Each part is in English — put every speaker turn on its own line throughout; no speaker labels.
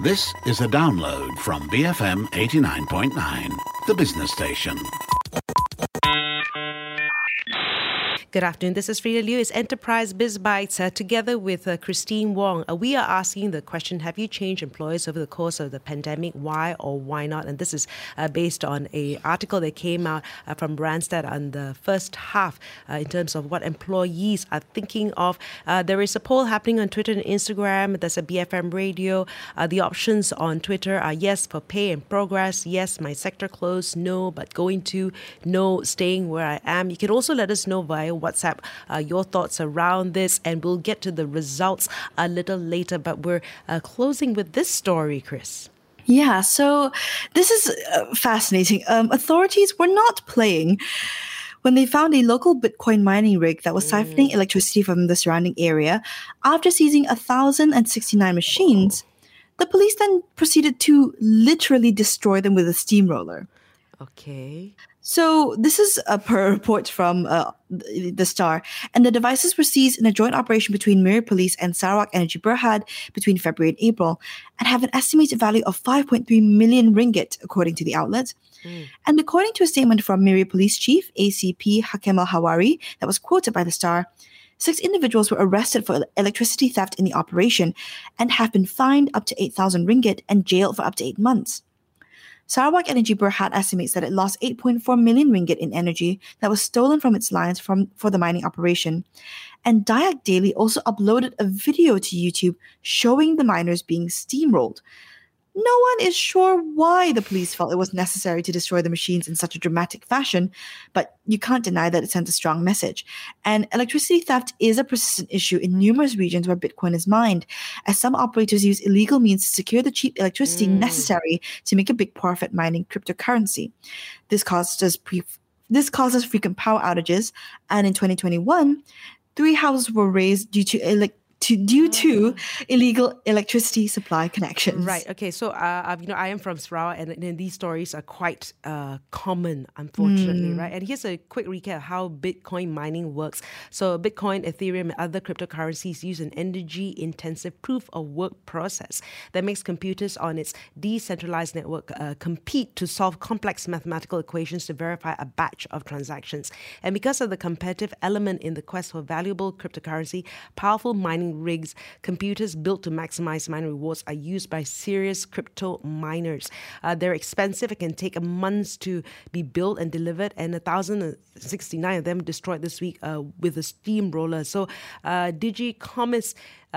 This is a download from BFM 89.9, the business station.
Good afternoon. This is Frida Liu. It's Enterprise Biz Bites together with Christine Wong. We are asking the question, have you changed employers over the course of the pandemic? Why or why not? And this is based on an article that came out from Randstad on the first half in terms of what employees are thinking of. There is a poll happening on Twitter and Instagram. There's a BFM radio. The options on Twitter are yes for pay and progress. Yes, my sector closed. No, but going to. No, staying where I am. You can also let us know via WhatsApp your thoughts around this, and we'll get to the results a little later. But we're closing with this story, Chris.
Yeah, so this is fascinating. Authorities were not playing when they found a local Bitcoin mining rig that was siphoning electricity from the surrounding area. After seizing 1,069 machines, the police then proceeded to literally destroy them with a steamroller.
Okay.
So this is per report from the Star, and the devices were seized in a joint operation between Miri Police and Sarawak Energy Berhad between February and April, and have an estimated value of 5.3 million ringgit, according to the outlet. And according to a statement from Miri Police Chief ACP Hakim Al-Hawari that was quoted by the Star, 6 individuals were arrested for electricity theft in the operation and have been fined up to 8,000 ringgit and jailed for up to 8 months. Sarawak Energy Berhad estimates that it lost 8.4 million ringgit in energy that was stolen from its lines for the mining operation. And Dayak Daily also uploaded a video to YouTube showing the miners being steamrolled. No one is sure why the police felt it was necessary to destroy the machines in such a dramatic fashion, but you can't deny that it sent a strong message. And electricity theft is a persistent issue in numerous regions where Bitcoin is mined, as some operators use illegal means to secure the cheap electricity necessary to make a big profit mining cryptocurrency. This causes frequent power outages, and in 2021, 3 houses were razed due to illegal electricity supply connections.
Right. Okay. So, I am from Sarawak, and these stories are quite common, unfortunately, right? And here's a quick recap of how Bitcoin mining works. So, Bitcoin, Ethereum, and other cryptocurrencies use an energy-intensive proof-of-work process that makes computers on its decentralized network compete to solve complex mathematical equations to verify a batch of transactions. And because of the competitive element in the quest for valuable cryptocurrency, powerful mining rigs, computers built to maximize mining rewards, are used by serious crypto miners. They're expensive. It can take months to be built and delivered, and 1,069 of them destroyed this week with a steamroller. So Economist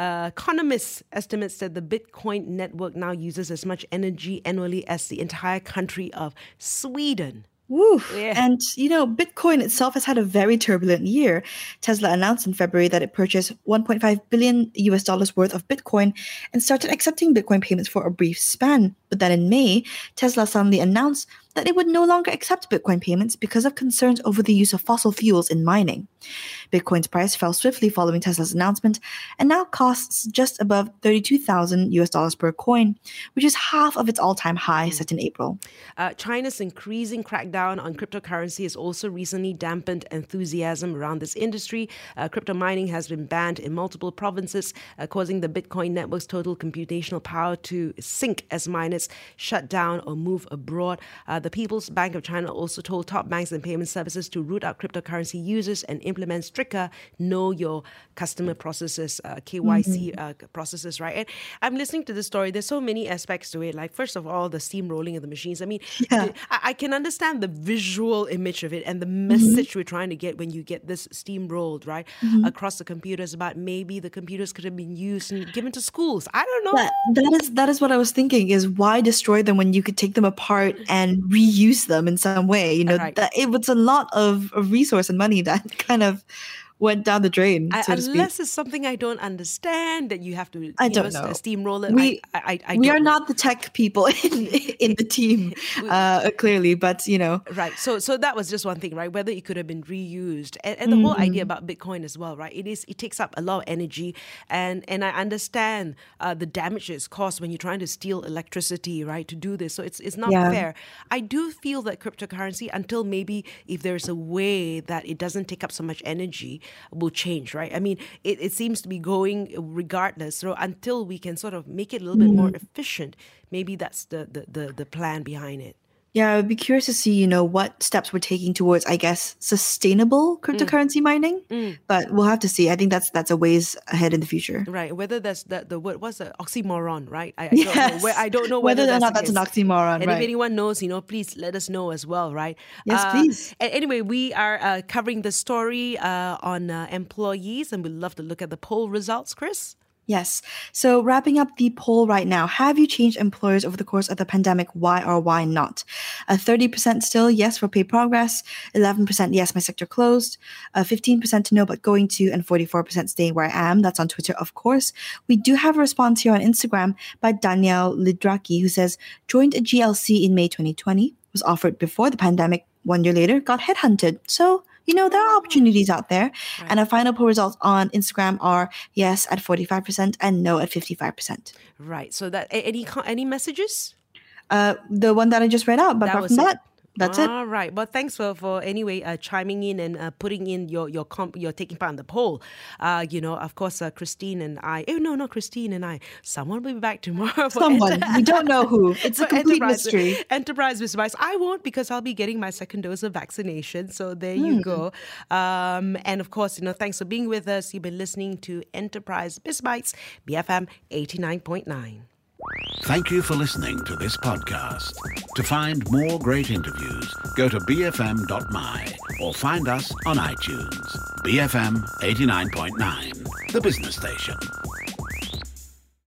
estimates that the Bitcoin network now uses as much energy annually as the entire country of Sweden.
Woo. Yeah. And, Bitcoin itself has had a very turbulent year. Tesla announced in February that it purchased $1.5 billion worth of Bitcoin and started accepting Bitcoin payments for a brief span. But then in May, Tesla suddenly announced that it would no longer accept Bitcoin payments because of concerns over the use of fossil fuels in mining. Bitcoin's price fell swiftly following Tesla's announcement and now costs just above $32,000 per coin, which is half of its all-time high set in April.
China's increasing crackdown on cryptocurrency has also recently dampened enthusiasm around this industry. Crypto mining has been banned in multiple provinces, causing the Bitcoin network's total computational power to sink as miners shut down or move abroad. The People's Bank of China also told top banks and payment services to root out cryptocurrency users and implement stricter know your customer processes, KYC processes, right? And I'm listening to this story. There's so many aspects to it. Like, first of all, the steamrolling of the machines. I mean, I can understand the visual image of it and the message we're trying to get when you get this steamrolled, right, across the computers, about maybe the computers could have been used and given to schools. I don't know.
That is what I was thinking, is why destroy them when you could take them apart and reuse them in some way?
Right.
That it was a lot of resource and money that kind of went down the drain, so to speak.
Unless it's something I don't understand, that you have to steamroll it.
We are not the tech people in the team, clearly, but
Right. So that was just one thing, right? Whether it could have been reused, and the whole idea about Bitcoin as well, right? It takes up a lot of energy, and I understand the damage it's caused when you're trying to steal electricity, right? To do this, so it's not fair. I do feel that cryptocurrency, until maybe if there's a way that it doesn't take up so much energy, will change, right? I mean, it seems to be going regardless. So until we can sort of make it a little bit more efficient, maybe that's the plan behind it.
Yeah, I would be curious to see, what steps we're taking towards, I guess, sustainable cryptocurrency mining. But we'll have to see. I think that's a ways ahead in the future.
Right. Whether that's the word, what's the oxymoron, right? I don't know
whether or not that's an oxymoron.
And
right.
if anyone knows, please let us know as well, right?
Yes, please.
And anyway, we are covering the story on employees, and we'd love to look at the poll results, Chris.
Yes. So wrapping up the poll right now, have you changed employers over the course of the pandemic? Why or why not? 30% still yes for pay progress, 11% yes, my sector closed, 15% to no but going to, and 44% staying where I am. That's on Twitter, of course. We do have a response here on Instagram by Danielle Lidraki, who says, joined a GLC in May 2020, was offered before the pandemic, 1 year later, got headhunted. So there are opportunities out there. Right. And our final poll results on Instagram are yes at 45% and no at 55%.
Right. So that any messages?
The one that I just read out. But apart from that, that's it.
All right. Well, thanks for anyway chiming in and putting in your taking part in the poll. Of course, Christine and I. Oh no, not Christine and I. Someone will be back tomorrow.
Someone we don't know who. It's a complete mystery.
Enterprise Advice. I won't because I'll be getting my second dose of vaccination. So there you go. And of course, thanks for being with us. You've been listening to Enterprise Biz Bites, BFM 89.9.
Thank you for listening to this podcast. To find more great interviews, go to bfm.my or find us on iTunes. BFM 89.9, the business station.